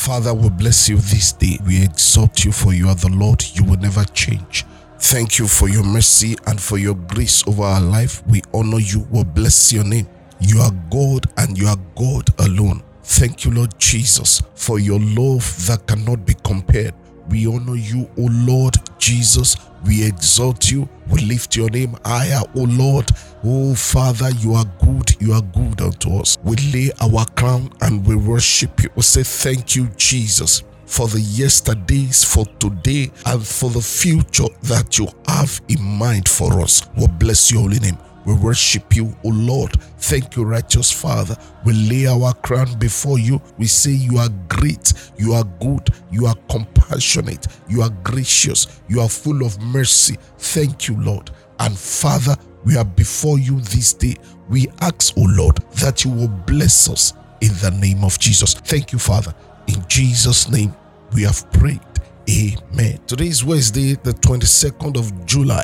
Father, we bless you this day. We exalt you, for you are the Lord. You will never change. Thank you for your mercy and for your grace over our life. We honor you. We bless your name. You are God and you are God alone. Thank you, Lord Jesus, for your love that cannot be compared. We honor you, O Lord Jesus. We exalt you. We lift your name higher, O Lord. Oh Father, you are good unto us. We lay our crown and we worship you. We say thank you, Jesus, for the yesterdays, for today, and for the future that you have in mind for us. We bless your holy name. We worship you, O Lord. Thank you, righteous Father. We lay our crown before you. We say you are great, you are good, you are compassionate, you are gracious, you are full of mercy. Thank you, Lord. And Father, we are before you this day. We ask, O Lord, that you will bless us in the name of Jesus. Thank you, Father. In Jesus' name, we have prayed. Amen. Today is Wednesday, the 22nd of July,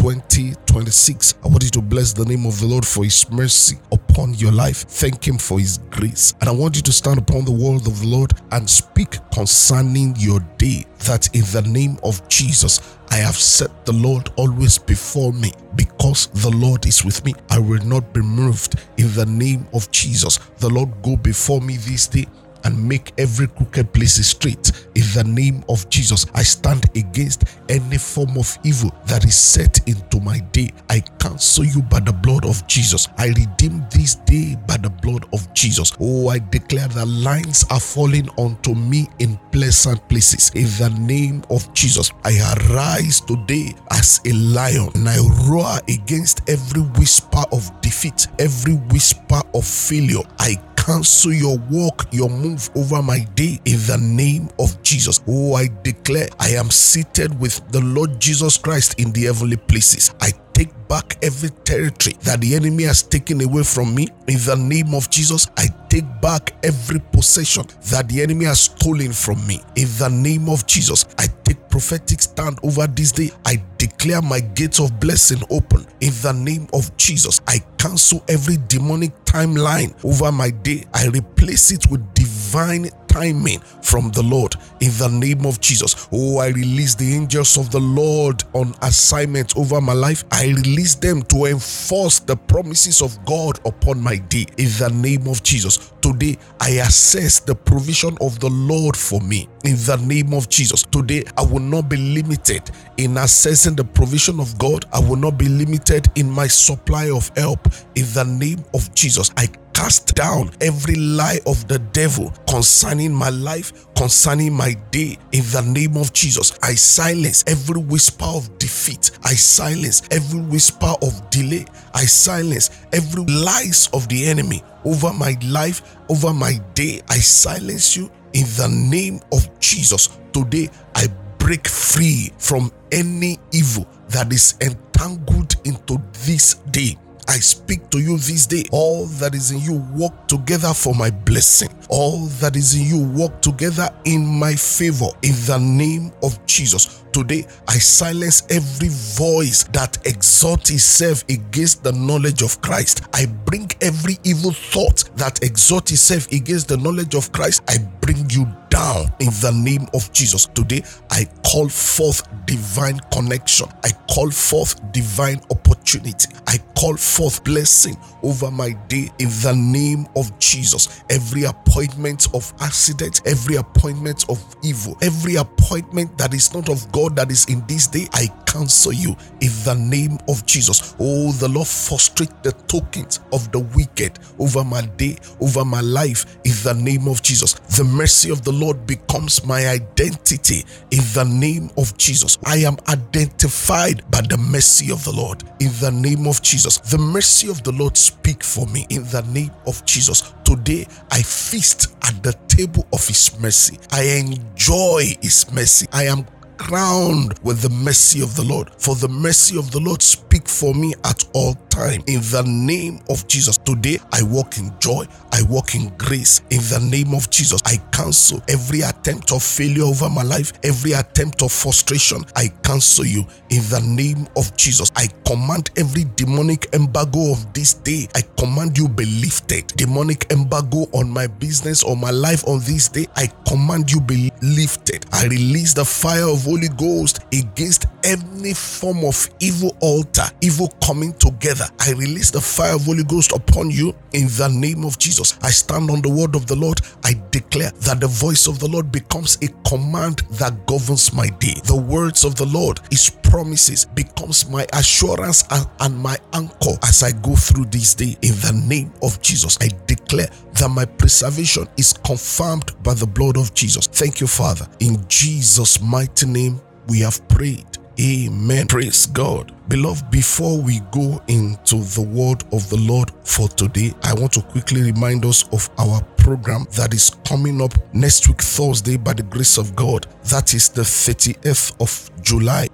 2026. I want you to bless the name of the Lord for his mercy upon your life. Thank him for his grace. And I want you to stand upon the word of the Lord and speak concerning your day, that in the name of Jesus, I have set the Lord always before me. Because the Lord is with me, I will not be moved. In the name of Jesus, the Lord go before me this day and make every crooked place straight. In the name of Jesus, I stand against any form of evil that is set into my day. I cancel you by the blood of Jesus. I redeem this day by the blood of Jesus. Oh, I declare that lines are falling onto me in pleasant places. In the name of Jesus, I arise today as a lion and I roar against every whisper of defeat, every whisper of failure. I cancel your walk, your move over my day in the name of Jesus. Oh, I declare I am seated with the Lord Jesus Christ in the heavenly places. I take back every territory that the enemy has taken away from me. In the name of Jesus, I take back every possession that the enemy has stolen from me. In the name of Jesus, I take prophetic stand over this day. I declare my gates of blessing open. In the name of Jesus, I cancel every demonic timeline over my day. I replace it with divine timing from the Lord. In the name of Jesus, oh, I release the angels of the Lord on assignment over my life. I release them to enforce the promises of God upon my day. In the name of Jesus, today I assess the provision of the Lord for me. In the name of Jesus, today I will not be limited in assessing the provision of God. I will not be limited in my supply of help. In the name of Jesus, I cast down every lie of the devil concerning my life, concerning my day. In the name of Jesus, I silence every whisper of defeat. I silence every whisper of delay. I silence every lies of the enemy over my life, over my day. I silence you in the name of Jesus. Today, I break free from any evil that is entangled into this day. I speak to you this day. All that is in you work together for my blessing. All that is in you work together in my favor. In the name of Jesus. Today, I silence every voice that exalts itself against the knowledge of Christ. I bring every evil thought that exalts itself against the knowledge of Christ. I bring you down in the name of Jesus. Today, I call forth divine connection. I call forth divine opportunity. I call forth blessing over my day in the name of Jesus. Every appointment of accident, every appointment of evil, every appointment that is not of God that is in this day, I cancel you in the name of Jesus. Oh, the Lord frustrate the tokens of the wicked over my day, over my life in the name of Jesus. The mercy of the Lord becomes my identity in the name of Jesus. I am identified by the mercy of the Lord in the name of Jesus. The mercy of the Lord speak for me in the name of Jesus. Today, I feast at the table of his mercy. I enjoy his mercy. I am crowned with the mercy of the Lord. For the mercy of the Lord speak speak for me at all time. In the name of Jesus, today I walk in joy. I walk in grace. In the name of Jesus, I cancel every attempt of failure over my life, every attempt of frustration. I cancel you. In the name of Jesus, I command every demonic embargo of this day. I command you be lifted. Demonic embargo on my business or my life on this day, I command you be lifted. I release the fire of Holy Ghost against any form of evil altar, evil coming together. I release the fire of Holy Ghost upon you in the name of Jesus. I stand on the word of the Lord. I declare that the voice of the Lord becomes a command that governs my day. The words of the Lord, His promises, becomes my assurance and my anchor as I go through this day. In the name of Jesus, I declare that my preservation is confirmed by the blood of Jesus. Thank you, Father. In Jesus' mighty name, we have prayed. Amen. Praise God. Beloved, before we go into the word of the Lord for today, I want to quickly remind us of our program that is coming up next week, Thursday, by the grace of God. That is the 30th of July,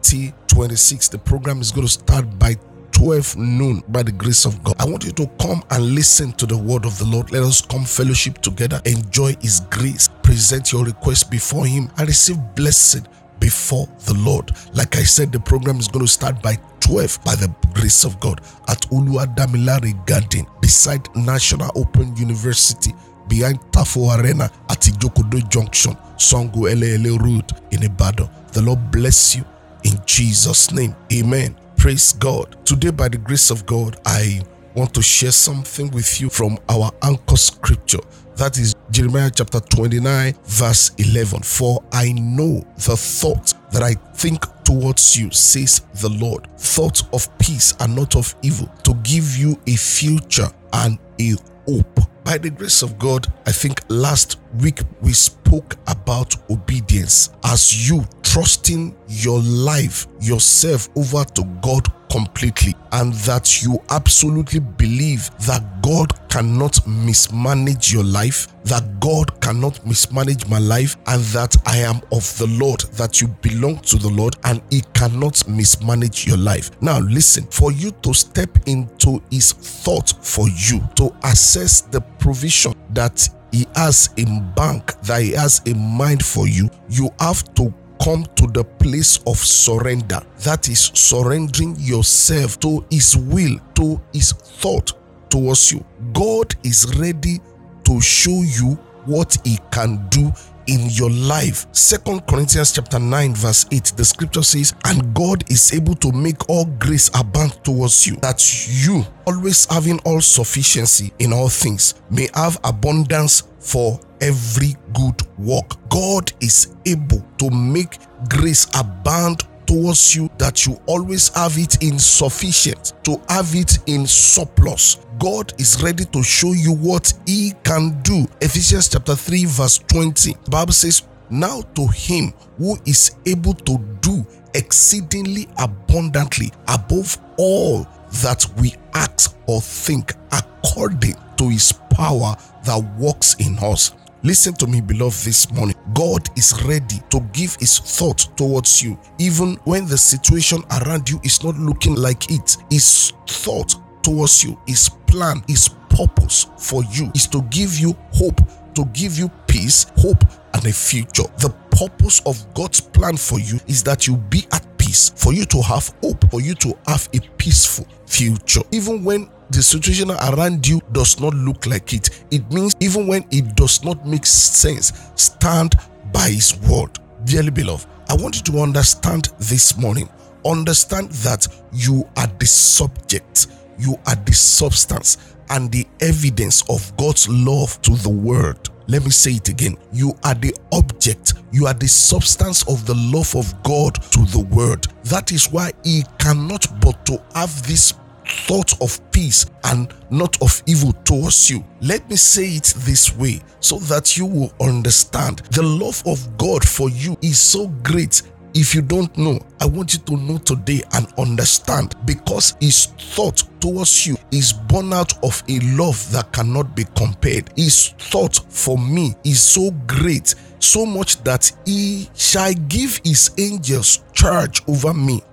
2026. The program is going to start by 12 noon by the grace of God. I want you to come and listen to the word of the Lord. Let us come fellowship together, enjoy His grace, present your request before Him, and receive blessing before the Lord. Like I said, the program is going to start by 12 by the grace of God at Oluwadamilare Garden beside National Open University, behind Tafo Arena at Ijokodo Junction, Songo Elele Road in Ibadan. The Lord bless you in Jesus' name. Amen. Praise God. Today, by the grace of God, I want to share something with you from our anchor scripture. That is Jeremiah chapter 29 verse 11. For I know the thought that I think towards you, says the Lord, thoughts of peace and not of evil, to give you a future and a hope. By the grace of God, I think last week we spoke about obedience as you trusting your life, yourself over to God completely, and that you absolutely believe that God cannot mismanage your life, that God cannot mismanage my life, and that I am of the Lord, that you belong to the Lord and He cannot mismanage your life. Now listen, for you to step into His thought for you, to assess the provision that He has in bank, that He has in mind for you, you have to come to the place of surrender. That is surrendering yourself to His will, to His thought towards you. God is ready to show you what He can do in your life. 2 Corinthians chapter 9 verse 8, the scripture says, and God is able to make all grace abound towards you, that you, always having all sufficiency in all things, may have abundance for every good work. God is able to make grace abound towards you, that you always have it in sufficient, to have it in surplus. God is ready to show you what He can do. Ephesians chapter 3 verse 20, the Bible says, now to Him who is able to do exceedingly abundantly above all that we ask or think, according to His power that works in us. Listen to me, beloved, this morning. God is ready to give His thought towards you, even when the situation around you is not looking like it. His thought towards you, His plan, His purpose for you is to give you hope, to give you peace, hope, and a future. The purpose of God's plan for you is that you be at peace, for you to have hope, for you to have a peaceful future. Even when the situation around you does not look like it, it means even when it does not make sense, stand by His word. Dearly beloved, I want you to understand this morning. Understand that you are the subject, you are the substance and the evidence of God's love to the world. Let me say it again. You are the object, you are the substance of the love of God to the world. That is why He cannot but to have this thought of peace and not of evil towards you. Let me say it this way so that you will understand. The love of God for you is so great. If you don't know, I want you to know today and understand, because His thought towards you is born out of a love that cannot be compared. His thought for me is so great, so much that He shall give His angels charge over me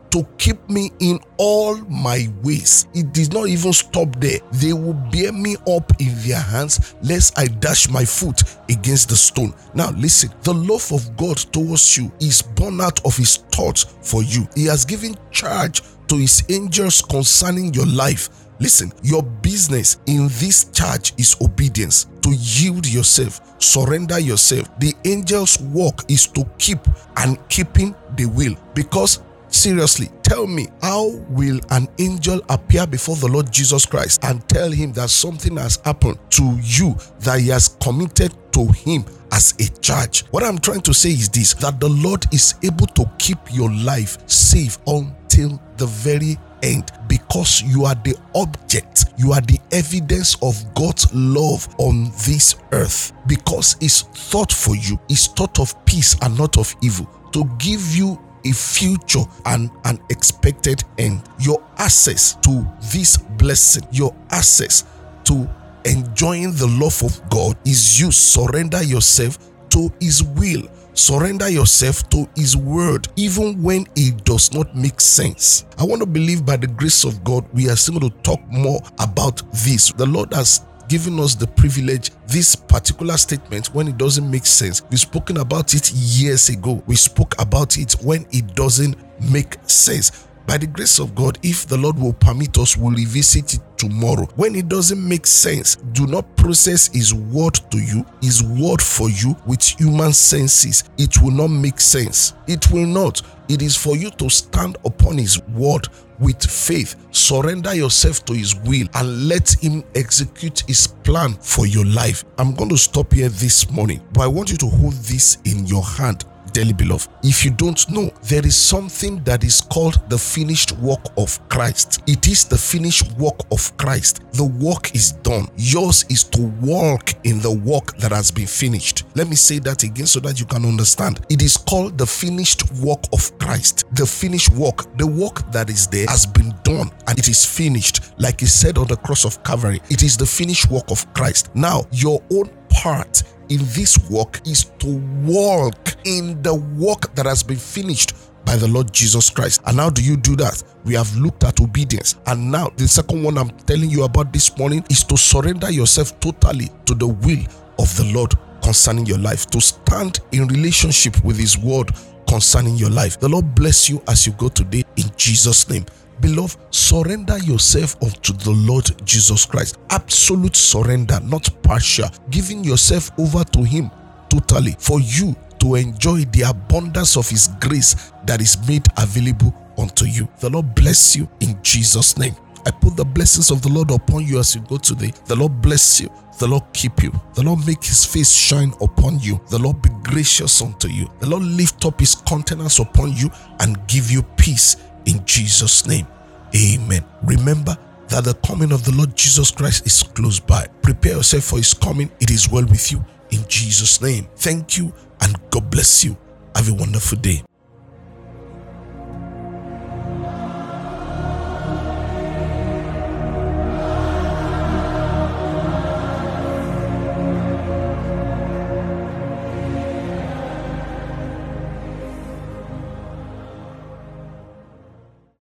to keep me in all my ways. It did not even stop there. They will bear me up in their hands, lest I dash my foot against the stone. Now listen, the love of God towards you is born out of his thoughts for you. He has given charge to his angels concerning your life. Listen, your business in this charge is obedience, to yield yourself, surrender yourself. The angels' work is to keep, and keeping they will. Because seriously, tell me, how will an angel appear before the Lord Jesus Christ and tell him that something has happened to you that he has committed to him as a charge? What I'm trying to say is this, that the Lord is able to keep your life safe until the very end, because you are the object, you are the evidence of God's love on this earth. Because his thought for you is thought of peace and not of evil, to give you a future and an expected end. Your access to this blessing, your access to enjoying the love of God is you surrender yourself to his will. Surrender yourself to his word, even when it does not make sense. I want to believe by the grace of God, we are still going to talk more about this. The Lord has given us the privilege, this particular statement, when it doesn't make sense. We've spoken about it years ago. We spoke about it when it doesn't make sense. By the grace of God, if the Lord will permit us, we'll revisit it tomorrow. When it doesn't make sense, do not process his word to you, his word for you with human senses. It will not make sense. It will not. It is for you to stand upon his word with faith, surrender yourself to his will, and let him execute his plan for your life. I'm going to stop here this morning, but I want you to hold this in your hand. Dearly beloved, if you don't know, there is something that is called the finished work of Christ. It is the finished work of Christ. The work is done. Yours is to walk in the work that has been finished. Let me say that again so that you can understand. It is called the finished work of Christ. The finished work, the work that is there has been done and it is finished. Like he said on the cross of Calvary, it is the finished work of Christ. Now, your own part in this work is to walk in the work that has been finished by the Lord Jesus Christ. And how do you do that? We have looked at obedience. And now the second one I'm telling you about this morning is to surrender yourself totally to the will of the Lord concerning your life, to stand in relationship with his word concerning your life. The Lord bless you as you go today in Jesus' name. Beloved, surrender yourself unto the Lord Jesus Christ. Absolute surrender, not partial. Giving yourself over to him totally for you to enjoy the abundance of his grace that is made available unto you. The Lord bless you in Jesus' name. I put the blessings of the Lord upon you as you go today. The Lord bless you. The Lord keep you. The Lord make his face shine upon you. The Lord be gracious unto you. The Lord lift up his countenance upon you and give you peace in Jesus' name. Amen. Remember that the coming of the Lord Jesus Christ is close by. Prepare yourself for his coming. It is well with you in Jesus' name. Thank you and God bless you. Have a wonderful day.